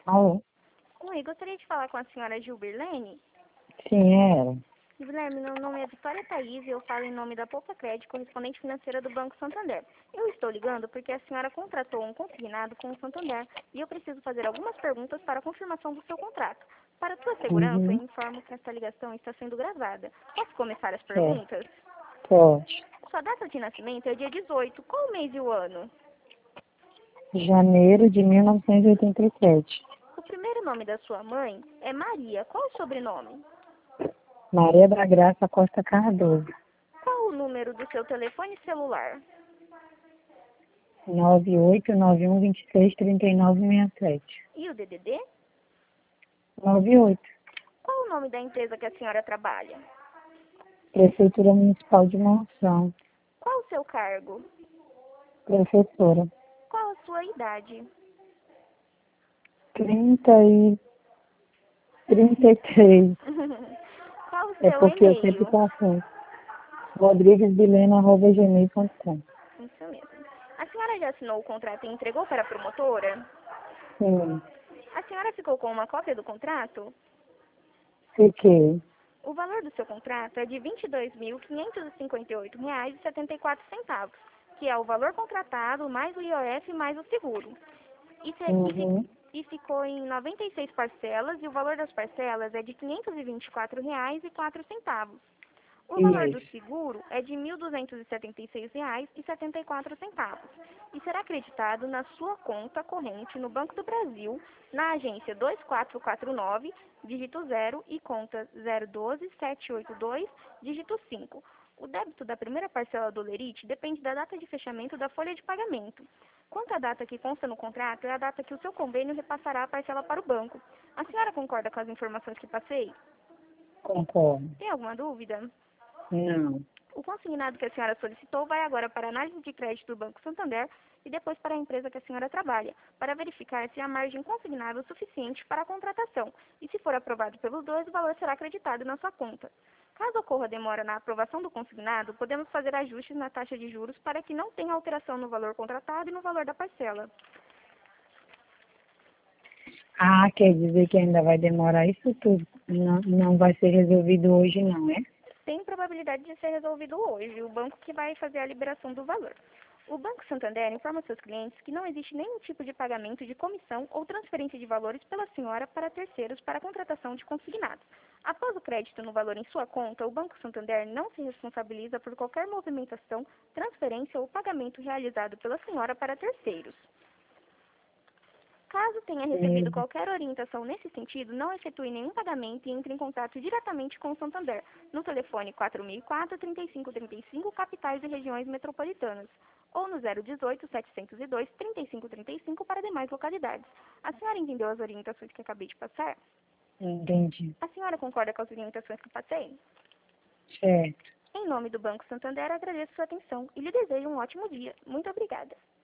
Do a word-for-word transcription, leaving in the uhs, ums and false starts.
Alô? Oi, gostaria de falar com a senhora Gilberlene. Sim, é ela. Guilherme, meu nome é Vitória Thaís e eu falo em nome da Poupa Crédito, correspondente financeira do Banco Santander. Eu estou ligando porque a senhora contratou um consignado com o Santander e eu preciso fazer algumas perguntas para a confirmação do seu contrato. Para sua segurança, eu Uhum. informo que esta ligação está sendo gravada. Posso começar as Certo. perguntas? Pode. Sua data de nascimento é dia dezoito. Qual o mês e o ano? Janeiro de mil novecentos e oitenta e sete. O primeiro nome da sua mãe é Maria. Qual o sobrenome? Maria da Graça Costa Cardoso. Qual o número do seu telefone celular? nove oito nove um dois seis três nove seis sete. E o D D D? nove oito. Qual o nome da empresa que a senhora trabalha? Prefeitura Municipal de Monção. Qual o seu cargo? Professora. Qual a sua idade? trinta e... trinta e três. Qual o É seu porque eu sempre e-mail? confundo. rodriguesbilena arroba gmail ponto com. Isso mesmo. A senhora já assinou o contrato e entregou para a promotora? Sim. A senhora ficou com uma cópia do contrato? Fiquei. O valor do seu contrato é de vinte e dois mil quinhentos e cinquenta e oito reais e setenta e quatro centavos, que é o valor contratado mais o I O F mais o seguro. E, se- e fi- Uhum. e ficou em noventa e seis parcelas e o valor das parcelas é de quinhentos e vinte e quatro reais e quatro centavos. O valor do Isso. seguro é de mil duzentos e setenta e seis reais e setenta e quatro centavos e será acreditado na sua conta corrente no Banco do Brasil, na agência dois quatro quatro nove, dígito zero e conta zero um dois sete oito dois, dígito cinco. O débito da primeira parcela do Lerite depende da data de fechamento da folha de pagamento. Quanto à data que consta no contrato, é a data que o seu convênio repassará a parcela para o banco. A senhora concorda com as informações que passei? Concordo. Tem alguma dúvida? Não. O consignado que a senhora solicitou vai agora para a análise de crédito do Banco Santander e depois para a empresa que a senhora trabalha, para verificar se há margem consignável suficiente para a contratação. E se for aprovado pelos dois, o valor será acreditado na sua conta. Caso ocorra demora na aprovação do consignado, podemos fazer ajustes na taxa de juros para que não tenha alteração no valor contratado e no valor da parcela. Ah, quer dizer que ainda vai demorar isso tudo. Não, não vai ser resolvido hoje, não, é? Tem probabilidade de ser resolvido hoje, o banco que vai fazer a liberação do valor. O Banco Santander informa seus clientes que não existe nenhum tipo de pagamento de comissão ou transferência de valores pela senhora para terceiros para a contratação de consignados. Após o crédito no valor em sua conta, o Banco Santander não se responsabiliza por qualquer movimentação, transferência ou pagamento realizado pela senhora para terceiros. Caso tenha recebido Hum. qualquer orientação nesse sentido, não efetue nenhum pagamento e entre em contato diretamente com o Santander, no telefone quatro mil e quatro, trinta e cinco trinta e cinco, capitais e regiões metropolitanas, ou no zero dezoito, setecentos e dois, trinta e cinco trinta e cinco para demais localidades. A senhora entendeu as orientações que acabei de passar? Entendi. A senhora concorda com as orientações que passei? Certo. Em nome do Banco Santander, agradeço sua atenção e lhe desejo um ótimo dia. Muito obrigada.